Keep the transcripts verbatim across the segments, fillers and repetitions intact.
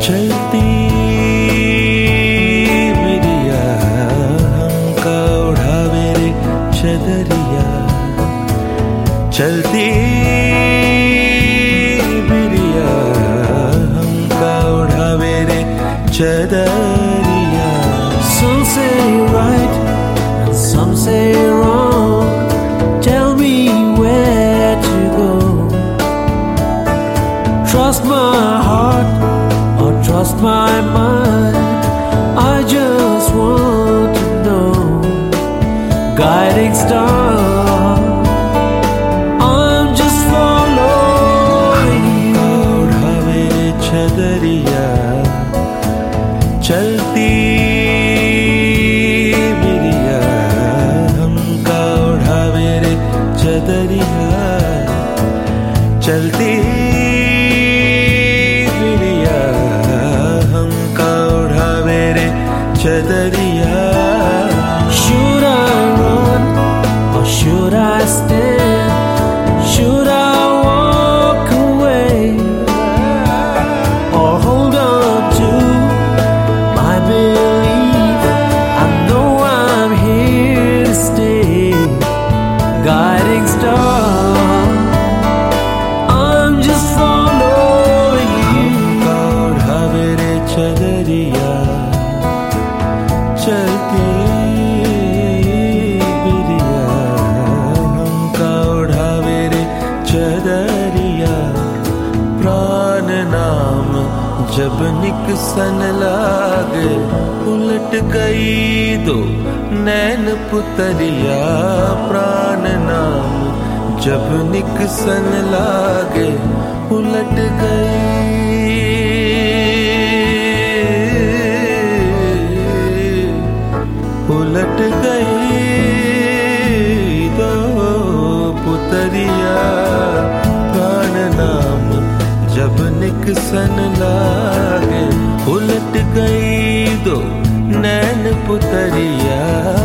चलती बिरिया हमका उड़ावे रे चदरिया, चलती बिरिया हमका उड़ावे रे चदरिया। Some say right and some say wrong. Tell me where to go. Trust my heart or trust my mind. I just want to know. Guiding star, I'm just following you. उड़ावे रे चदरिया, चलती बिरिया हमका उड़ावे रे चदरिया, चलती बिरिया हमका उड़ावे रे चदरिया। Should I run or should I stand? Should I walk away or hold on to my belief? I know I'm here to stay. Guiding star, I'm just following you. हमका उड़ावे रे चदरिया, चलती बिरिया हमका उड़ावे रे चदरिया। प्राण नाम जब निकसन लागे, उलट गई दो नैन पुतरिया। प्राण नाम जब निकसन लागे, उलट गई उलट गई दो पुतरिया। प्राण नाम जब निकसन लागे, उलट गई दो नैन पुतरिया।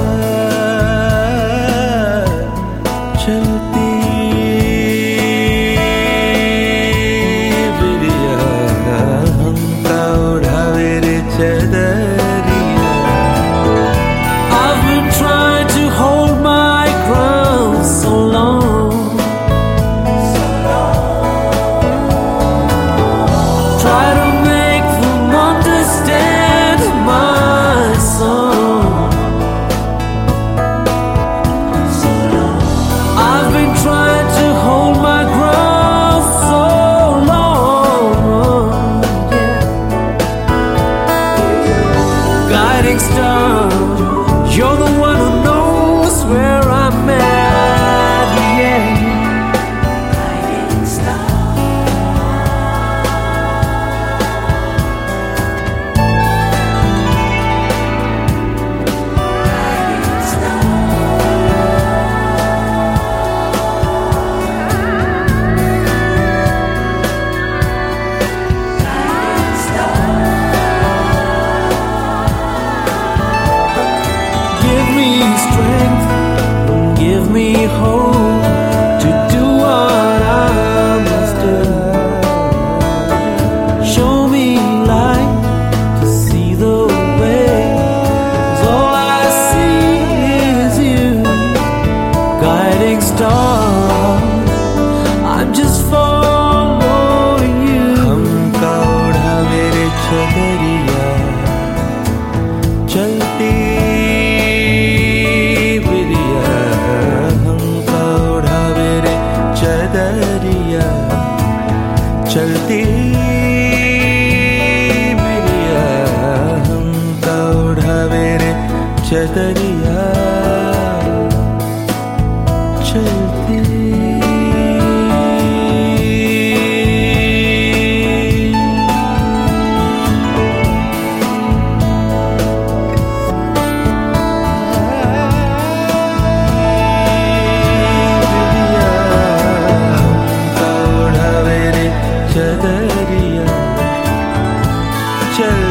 चलती बिरिया हमका उड़ावे रे चदरिया। I've been trying to hold my ground so long. Try to make them understand my song. I've been trying to hold my ground so long. Yeah. Guiding star, you're the one who knows where I'm at, yeah. Guiding star. Guiding star. Guiding star. Give me strength, give me hope to do what I must do. Show me light to see the way, 'cause all I see is you. Guiding star, I'm just following you. हमका उड़ावे रे चदरिया, चलती बिरिया हमका उड़ावे रे चदरिया, चलती बिरिया हमका उड़ावे रे चदरिया, चलती चदरिया, चल